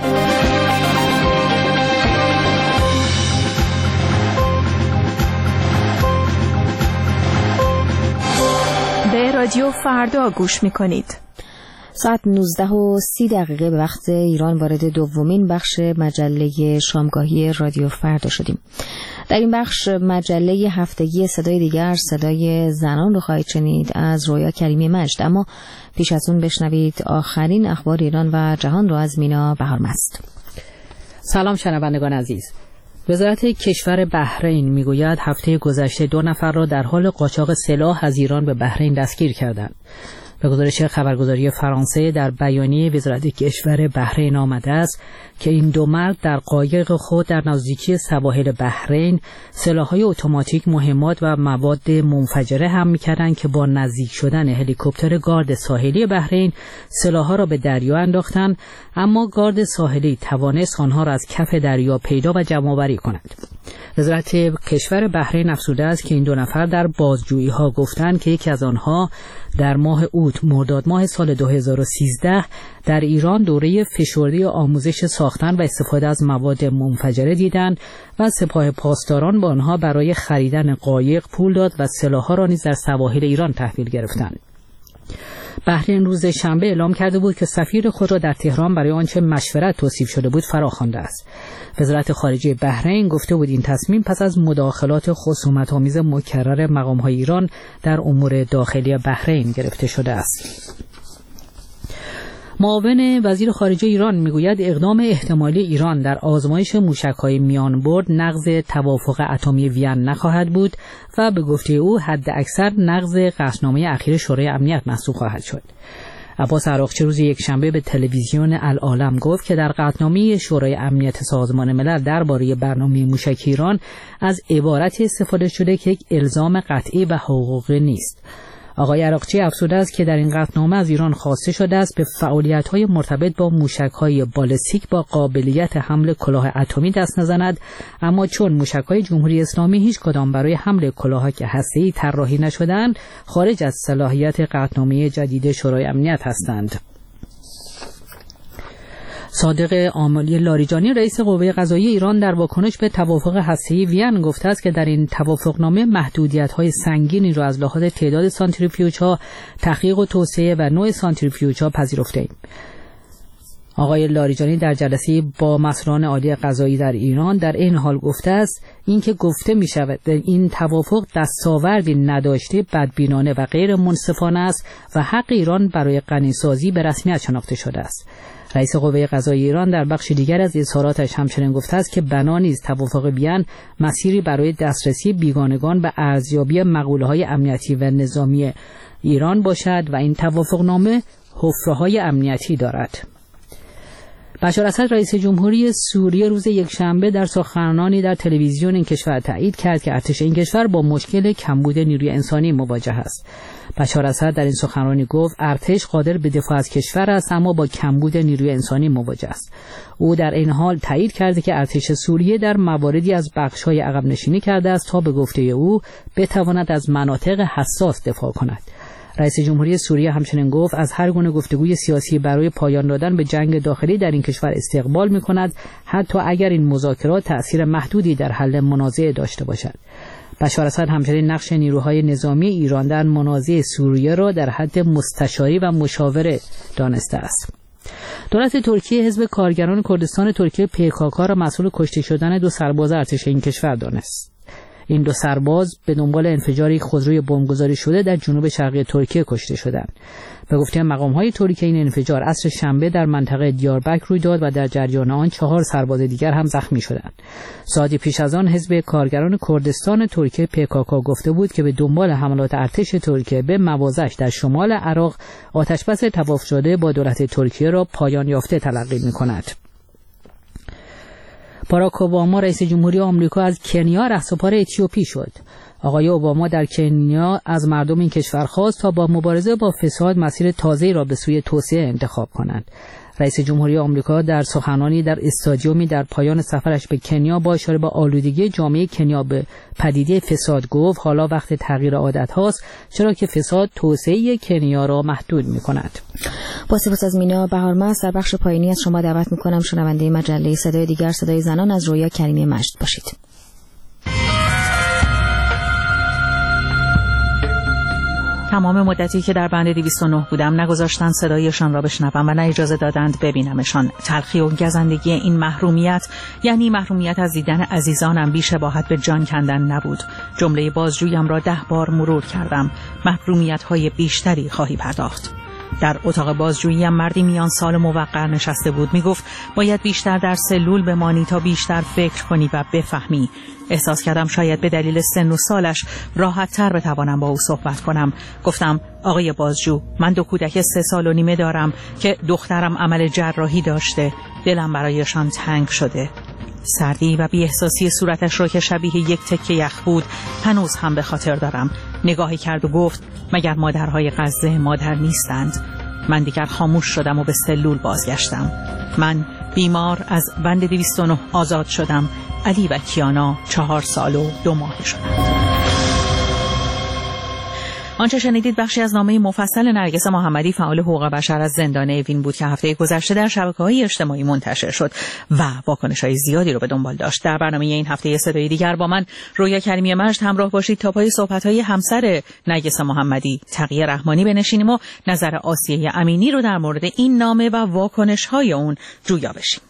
به رادیو فردا گوش میکنید. ساعت نوزده و سی دقیقه به وقت ایران وارد دومین بخش مجله شامگاهی رادیو فردا شدیم. در این بخش مجله هفتگی صدای دیگر، صدای زنان رو خواهید شنید از رویا کریمی مجد، اما پیش از اون بشنوید آخرین اخبار ایران و جهان رو از مینا بهارمست. سلام شنوندگان عزیز. وزارت کشور بحرین میگوید هفته گذشته دو نفر را در حال قاچاق سلاح از ایران به بحرین دستگیر کردند. به گزارش خبرگزاری فرانسه در بیانیه وزارت کشور بحرین آمده است که این دو مرد در قایق خود در نزدیکی سواحل بحرین سلاح‌های اتوماتیک، مهمات و مواد منفجره حمل می‌کردند که با نزدیک شدن هلیکوپتر گارد ساحلی بحرین سلاح‌ها را به دریا انداختند، اما گارد ساحلی توانست آنها را از کف دریا پیدا و جمع‌آوری کند. وزارت کشور بحرین افزوده است که این دو نفر در بازجویی‌ها گفتند که یکی از آنها در ماه اوت مرداد ماه سال دو هزار و سیزده در ایران دوره فشرده آموزش ساختن و استفاده از مواد منفجره دیدند و سپاه پاسداران با آنها برای خریدن قایق پول داد و سلاح‌ها را نیز در سواحل ایران تحویل گرفتند. بحرین روز شنبه اعلام کرده بود که سفیر خود را در تهران برای آنچه مشورت توصیف شده بود فراخوانده است. وزارت خارجه بحرین گفته بود این تصمیم پس از مداخلات خصومت‌آمیز مکرر مقام‌های ایران در امور داخلی بحرین گرفته شده است. معاون وزیر خارجه ایران میگوید اقدام احتمالی ایران در آزمایش موشک‌های میانبرد نقض توافق اتمی وین نخواهد بود و به گفته او حد اکثر نقض قطعنامه اخیر شورای امنیت محسوب خواهد شد. عباس عراقچی روز یکشنبه به تلویزیون العالم گفت که در قطعنامه شورای امنیت سازمان ملل درباره برنامه موشک ایران از عبارتی استفاده شده که یک الزام قطعی و حقوقی نیست. آقای عراقچی افزوده است که در این قطعنامه از ایران خواسته شده است به فعالیت‌های مرتبط با موشک‌های بالستیک با قابلیت حمل کلاه اتمی دست نزند، اما چون موشک‌های جمهوری اسلامی هیچ کدام برای حمل کلاهک هسته‌ای طراحی نشده‌اند، خارج از صلاحیت قطعنامه جدید شورای امنیت هستند. صادق آملی لاریجانی رئیس قوه قضاییه ایران در واکنش به توافق هسته‌ای وین گفته است که در این توافقنامه محدودیت‌های سنگینی را از لحاظ تعداد سانتریفیوژها، تحقیق و توسعه و نوع سانتریفیوژها پذیرفته‌ایم. آقای لاریجانی در جلسه با مسئولان عالی قضایی در ایران در این حال گفته است اینکه گفته می شود این توافق دستاوردی نداشته بدبینانه و غیر منصفانه است و حق ایران برای غنیسازی به رسمیت شناخته شده است. رئیس قوه قضاییه ایران در بخش دیگر از اظهاراتش همچنین گفته است که بنا نیست توافق وین مسیری برای دسترسی بیگانگان به ارزیابی مقوله‌های امنیتی و نظامی ایران باشد و این توافقنامه حفره‌های امنیتی دارد. بشار اسد رئیس جمهوری سوریه روز یکشنبه در سخنرانی در تلویزیون این کشور تایید کرد که ارتش این کشور با مشکل کمبود نیروی انسانی مواجه است. بشار اسد در این سخنرانی گفت ارتش قادر به دفاع از کشور است اما با کمبود نیروی انسانی مواجه است. او در این حال تایید کرد که ارتش سوریه در مواردی از بخش‌های عقب نشینی کرده است تا به گفته او بتواند از مناطق حساس دفاع کند. رئیس جمهوری سوریه همچنین گفت از هر گونه گفتگوی سیاسی برای پایان دادن به جنگ داخلی در این کشور استقبال می‌کند، حتی اگر این مذاکرات تأثیر محدودی در حل منازعه داشته باشد. بشار اسد همچنین نقش نیروهای نظامی ایران در منازعه سوریه را در حد مستشاری و مشاوره دانسته است. دولت ترکیه حزب کارگران کردستان ترکیه پی کی کی را مسئول کشته شدن دو سرباز ارتش این کشور دانست. این دو سرباز به دنبال انفجار یک خودروی بمبگذاری شده در جنوب شرقی ترکیه کشته شدند. به گفته مقام‌های ترکیه این انفجار عصر شنبه در منطقه دیاربکر روی داد و در جریان آن چهار سرباز دیگر هم زخمی شدند. ساعتی پیش از آن حزب کارگران کردستان ترکیه پی کی کی گفته بود که به دنبال حملات ارتش ترکیه به مواضعش در شمال عراق آتشبس توافق شده با دولت ترکیه را پایان یافته تلقی می‌کند. باراک اوباما رئیس جمهوری آمریکا از کنیا رهسپار اتیوپی شد. آقای اوباما در کنیا از مردم این کشور خواست تا با مبارزه با فساد مسیر تازه‌ای را به سوی توسعه انتخاب کنند. رئیس جمهوری آمریکا در سخنرانی در استادیومی در پایان سفرش به کنیا با اشاره به آلودگی جامعه کنیا به پدیده فساد گفت حالا وقت تغییر عادت هاست، چرا که فساد توسعه کنیا را محدود می کند. با سپاس از مینا بهارمست، در بخش پایینی از شما دعوت می کنم شنونده مجله صدای دیگر صدای زنان از رویا کریمی مجد باشید. تمام مدتی که در بند دویست و نه بودم نگذاشتند صدایشان را بشنوم و نه اجازه دادند ببینمشان. تلخی و گزندگی این محرومیت، یعنی محرومیت از دیدن عزیزانم، بی شباهت به جان کندن نبود. جمله بازجویم را ده بار مرور کردم. محرومیت‌های بیشتری خواهی پرداخت. در اتاق بازجویی مردی میان سال موقر نشسته بود. میگفت باید بیشتر در سلول بمانی تا بیشتر فکر کنی و بفهمی. احساس کردم شاید به دلیل سن و سالش راحت تر بتوانم با او صحبت کنم. گفتم آقای بازجو، من دو کودک سه سال و نیمه دارم که دخترم عمل جراحی داشته. دلم برایشان تنگ شده. سردی و بی‌احساسی صورتش را که شبیه یک تکه یخ بود هنوز هم به خاطر دارم. نگاهی کرد و گفت مگر مادرهای غزه مادر نیستند؟ من دیگر خاموش شدم و به سلول بازگشتم. من بیمار از بند دویست و نه آزاد شدم. علی و کیانا چهار سال و دو ماه شدند. آنچه شنیدید بخشی از نامه مفصل نرگس محمدی، فعال حقوق بشر از زندان اوین بود که هفته گذشته در شبکه‌های اجتماعی منتشر شد و واکنش‌های زیادی رو به دنبال داشت. در برنامه این هفته صدای دیگر با من رویا کریمی مجد همراه باشید تا پای صحبت‌های همسر نرگس محمدی تقیه رحمانی بنشینیم و نظر آسیه امینی رو در مورد این نامه و واکنش‌های اون جویا بشیم.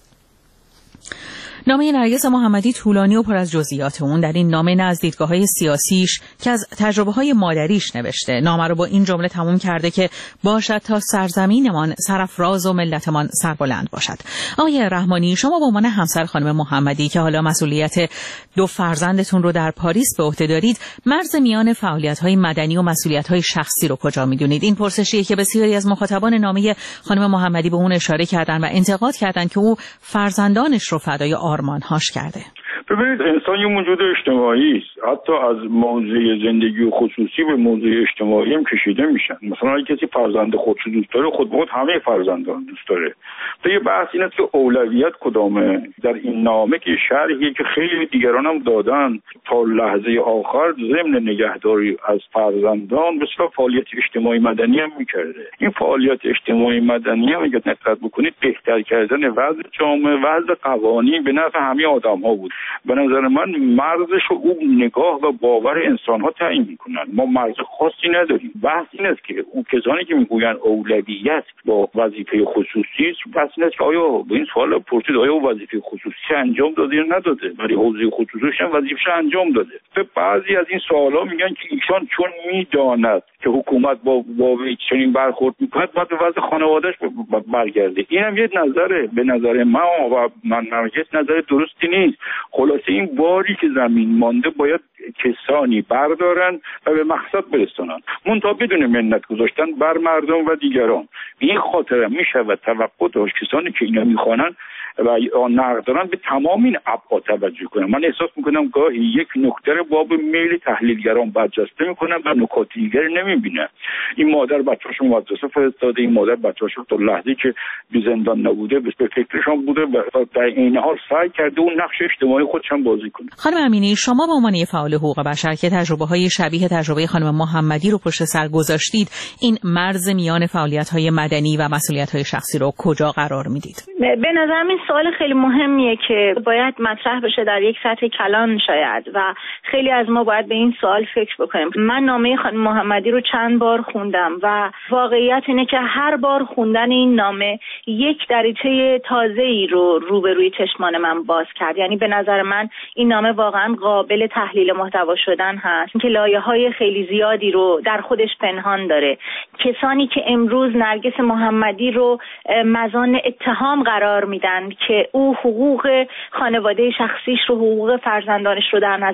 نامه نرگس محمدی طولانی و پر از جزئیات. اون در این نامه نه از دیدگاه‌های سیاسیش که از تجربه‌های مادریش نوشته. نامه رو با این جمله تموم کرده که باشد تا سرزمینمان سرافراز و ملتمان سربلند باشد. آقای رحمانی، شما به عنوان همسر خانم محمدی که حالا مسئولیت دو فرزندتون رو در پاریس به عهده دارید، مرز میان فعالیت‌های مدنی و مسئولیت‌های شخصی رو کجا می‌دونید؟ این پرسشیه که بسیاری از مخاطبان نامه خانم محمدی به اون اشاره کردن و انتقاد کردن که او فرزندانش رو فدای آرمان‌هاش کرده. ببینید، انسان یه موجود اجتماعی است. حتی از موضوع زندگی خصوصی به موضوع اجتماعی هم کشیده میشن. مثلا اگه کسی فرزند خودشو دوست داره، خود به خود همه فرزندان دوست داره. تو یه بحث این است که اولویت کدامه. در این نامه که شرحیه که خیلی دیگران هم دادن، تا لحظه آخر ضمن نگهداری از فرزندان به صورت فعالیت اجتماعی مدنی هم میکرده. این فعالیت اجتماعی مدنی هم اگه دقت بکنید بهتر کردن وضع جامعه، وضع قوانین به نفع همه آدم‌ها بود. به نظر من مرزش و اون نگاه و باور انسان‌ها تعیین می‌کنن. ما مرز خاصی نداریم. بحث این است که اون کسانی که میگوین اولویت با وظیفه خصوصی است، بحث این است که آیا به این سوال پرسید آیا وظیفه خصوصی انجام داده یا نداده؟ برای حوزه خصوصیش هم وظیفه‌اش انجام داده. به بعضی از این سوال‌ها میگن که ایشان چون میداند که حکومت با با چنین برخورد می‌کند باید به وضع خانواده‌اش برگرده. اینم یه نظره، به نظر من و من نظر نظر درستی نیست. خلاصه این باری که زمین مانده باید کسانی بردارن و به مقصد برسونن، منتها بدون منت گذاشتن بر مردم و دیگران. به این خاطر میشود توقع داشت کسانی که اینا میخوانن و نقد دارن به تمام این ابعاد توجه کنن. من احساس میکنم گاهی یک نکته رو باب میل تحلیلگران برجسته میکنن و نکات دیگری نمیبینن. این مادر بچه‌شو مدرسه فرستاده، این مادر بچه‌شو تا لحظه‌ای که به زندان نبوده به فکرشون بوده و در این حال سعی کرده اون نقش اجتماعی خودش هم بازی کنه. خانم امینی، شما به عنوان فعال حقوق بشر که تجربه‌های شبیه تجربه خانم محمدی رو پشت سر گذاشتید، این مرز میان فعالیت‌های مدنی و مسئولیت‌های شخصی رو کجا قرار میدید؟ به نظرم این سوال خیلی مهمیه که باید مطرح بشه در یک سطح کلان شاید و خیلی از ما باید به این سوال فکر بکنیم. من نامه خانم محمدی رو چند بار خوندم و واقعیت اینه که هر بار خوندن این نامه یک دریچه تازه‌ای رو روبروی چشمان من باز کرد. یعنی به نظر من این نامه واقعا قابل تحلیل محتوا شدن هست که لایه‌های خیلی زیادی رو در خودش پنهان داره. کسانی که امروز نرگس محمدی رو مزان اتهام قرار میدن که او حقوق خانواده شخصیش رو، حقوق فرزندانش رو در نظر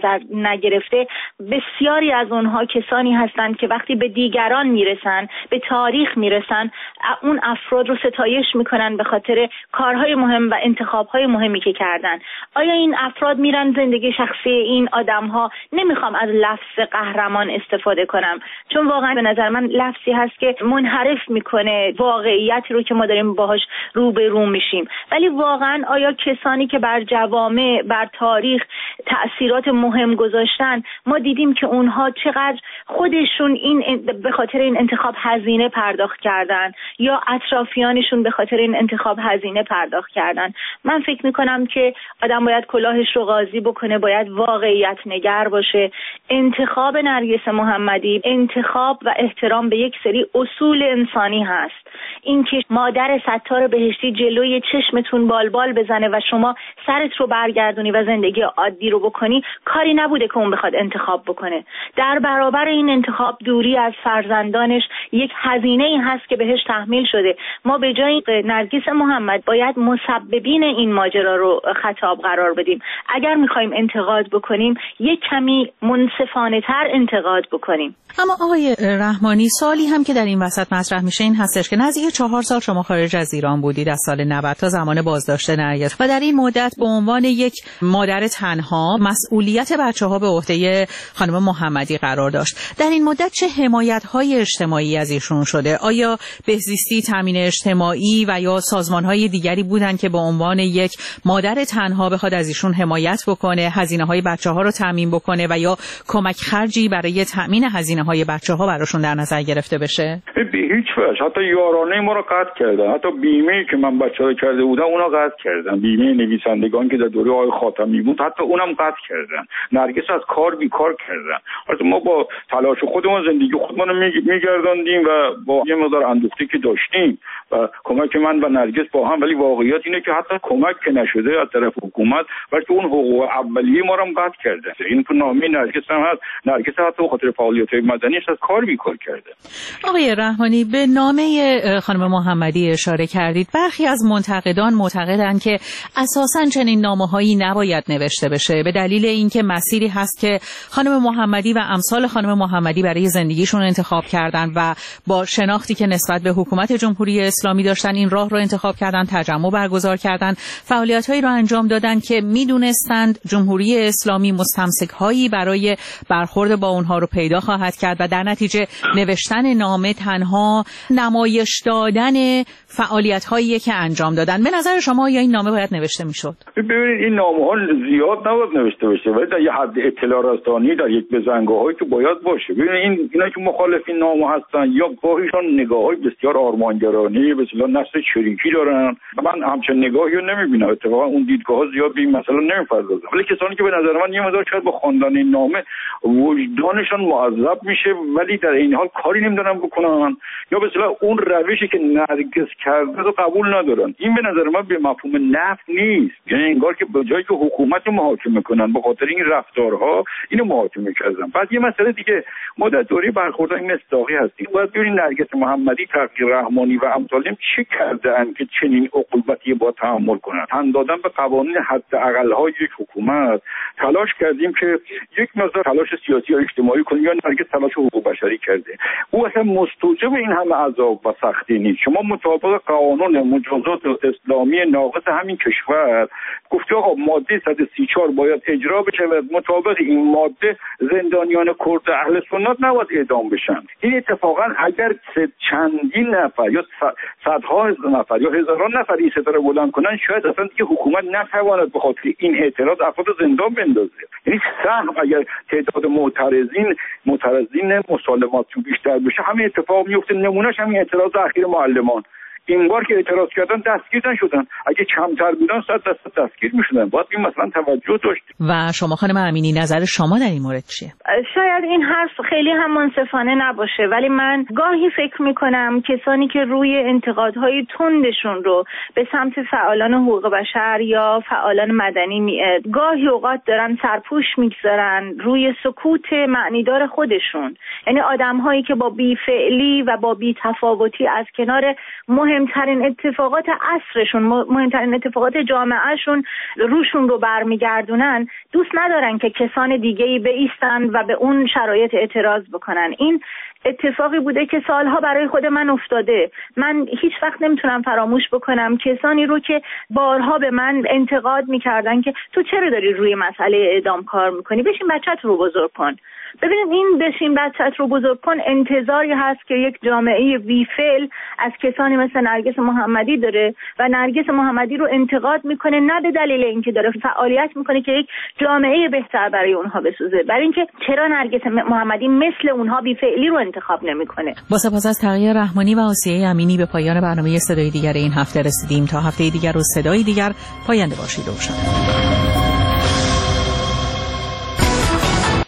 نگرفته، بسیاری از اونها کسانی هستند که وقتی به دیگران میرسن، به تاریخ میرسن، اون افراد رو ستایش میکنن به خاطر کارهای مهم و انتخابهای مهمی که کردن. آیا این افراد میرن زندگی شخصی این آدمها؟ نمیخوام از لفظ قهرمان استفاده کنم، چون واقعا به نظر من لفظی هست که منحرف میکنه واقعیتی رو که ما داریم باهاش روبرو میشیم. ولی واقعا آیا کسانی که بر جوامع، بر تاریخ تأثیرات مهم گذاشتن، ما دیدیم که اونها چقدر خودشون این به خاطر این انتخاب هزینه پرداخت کردن یا اطرافیانشون به خاطر این انتخاب هزینه پرداخت کردن. من فکر میکنم که آدم باید کلاهش رو قاضی بکنه، باید واقعیت نگر باشه. انتخاب نرگس محمدی انتخاب و احترام به یک سری اصول انسانی هست. اینکه مادر ستار بهشتی جلوی چشمتون بالبال بزنه و شما سرت رو برگردونی و زندگی عادی رو بکنی، کاری نبوده که اون بخواد انتخاب بکنه. در برابر این انتخاب دوری از فرزندانش یک هزینه‌ای هست که بهش تحمیل شده. ما به جای نرگس محمد باید مسببین این ماجرا رو خطاب قرار بدیم. اگر می‌خوایم انتقاد بکنیم، یک کمی منصفانه تر انتقاد بکنیم. اما آقای رحمانی، سوالی هم که در این وسط مطرح میشه این هستش که نزدیک چهار سال شما خارج از ایران بودید، از سال نود تا زمان بازداشت نرگس، و در این مدت به عنوان یک مادر تنها مسئولیت بچه‌ها به عهده خانم محمدی قرار داشت. در این مدت چه حمایت‌های اجتماعی از ایشون شده؟ آیا بهزیستی، تامین اجتماعی و یا سازمان‌های دیگری بودن که به عنوان یک مادر تنها بخواد از ایشون حمایت بکنه، هزینه‌های بچه‌ها رو تامین بکنه و یا کمک خرجی برای تامین هزینه‌های بچه‌ها براشون در نظر گرفته بشه؟ به هیچ وجه. حتی یارانه ما رو قطع کردن، حتی بیمه‌ای که من بچه‌ها کرده بودم اونا قطع کردن. بیمه نویسندگان که در دوره آقای خاتمی بود حتی اونم قطع کردن. نرگس از کار بیکار کردن. البته ما با تلاش خودمون زندگی خودمون رو میگرداندیم و با یه مقدار اندوخته که داشتیم و کمک من و نرگس با هم، ولی واقعیت اینه که حتی کمک که نشده از طرف حکومت، بلکه اون حقوق اولیه ما رو هم قطع کرده. این تو نامه نرگس هم هست. نرگس حتی به خاطر فعالیت‌های مدنیش از کار بیکار کرده. آقای رحمانی، به نامه خانم محمدی اشاره کردید. برخی از منتقدان معتقدند که اساساً چنین نامه‌هایی نباید نوشته بشه، به دلیل اینکه مسیری هست که خانم محمدی و امثال خانم محمدی برای زندگیشون انتخاب کردن و با شناختی که نسبت به حکومت جمهوری اسلامی داشتن این راه رو انتخاب کردن، تجمع برگزار کردن، فعالیت‌هایی رو انجام دادن که میدونستند جمهوری اسلامی مستمسک‌هایی برای برخورد با اونها رو پیدا خواهد کرد و در نتیجه نوشتن نامه تنها نمایش دادن فعالیت‌هایی که انجام دادن. به نظر شما یا این نامه باید نوشته میشد؟ ببینید این نامه‌ها زیاد نباید نوشته بشه، ولی در یه حد اطلاع رسانی در یک بزنگاه‌هایی که باید باشه. ببینید این اینا که مخالف این نامه هستن یا گاهیشون نگاه‌های بسیار آرمانگرانه به اصطلاح نسل چریکی دارن. من همچین نگاهی رو نمی‌بینم. اتفاقا اون دیدگاه‌ها زیاد به این مسئله نمی‌پردازن. ولی کسانی که به نظر من یه مقدار شاید با خواندن این نامه وجدانشون معذب میشه ولی در این حال کاری نمی‌دونن بکنن، یا به اصطلاح اون روشی که نرگس کرده رو قبول ندارن. این به نظر من به مفهوم نفی نیست. یعنی انگار که به جایی که حکومت محاکمه کنن به خاطر این رفتارها اینو محاکمه کردن. بعد یه مسئله دیگه، ما در دوره برخوردهای مصداقی هستیم. باید ببینید نرگس محمدی، تقی رحمانی و امثالهم چه کردن که چنین عقوبتی با تحمل کنن. تن دادن به قوانین حداقل‌های یک حکومت. تلاش کردیم که یک مقدار تلاش سیاسی یا اجتماعی کنیم، یا نرگس تلاش حقوق بشری کرده. او اصلا مستوجب این همه عذاب و سختی نیست. شما مطابق قانون مجازات اسلامی ناقص همین کشور گفته آقا ماده صد و سی و چهار باید اجرا بشه و مطابق این ماده زندانیان کرد اهل سنت نباید اعدام بشن. این اتفاقا اگر چندین نفر یا صدها نفر یا هزاران نفر این ستاره بلند کنن، شاید اصلا دیگه حکومت نتواند به خاطر این اعتراض افراد زندان بندازه. یعنی سهم اگر تعداد معترضین معترضین مسالمات بیشتر بشه همین اتفاق میفته. نمونهش همین اعتراض اخیر معلمان. این بار که اعتراض کردن دستگیر نشدن، اگه کمتر بودن صد درصد دستگیر میشدن. باید این مثلا توجه داشت. و شما خانم امینی نظر شما در این مورد چیه؟ شاید این حرف خیلی هم منصفانه نباشه، ولی من گاهی فکر میکنم کسانی که روی انتقادهای تندشون رو به سمت فعالان حقوق بشر یا فعالان مدنی می... گاهی اوقات دارن سرپوش میگذارن روی سکوت معنیدار خودشون. یعنی آدمهایی که با بی‌فعلی و با بی‌تفاوتی از کنار مهم مهمترین اتفاقات عصرشون، مهمترین اتفاقات جامعهشون روشون رو برمیگردونن، دوست ندارن که کسان دیگه‌ای بایستن و به اون شرایط اعتراض بکنن. این اتفاقی بوده که سالها برای خود من افتاده. من هیچ وقت نمیتونم فراموش بکنم کسانی رو که بارها به من انتقاد میکردن که تو چرا داری روی مسئله اعدام کار میکنی، بشین بچت رو بزرگ کن. ببینید این بشین بچت رو بزرگ کن انتظاری هست که یک جامعه بی‌فعل از کسانی مثل نرگس محمدی داره و نرگس محمدی رو انتقاد میکنه، نه به دلیل اینکه داره فعالیت میکنه که یک جامعه بهتر برای اونها بسازه، برای اینکه چرا نرگس محمدی مثل اونها بی‌فعلی رو انتخاب نمیکنه. با سپاس از تقی رحمانی و آسیه امینی به پایان برنامه صدای دیگر این هفته رسیدیم. تا هفته دیگر و صدای دیگر، پاینده باشید. روشن.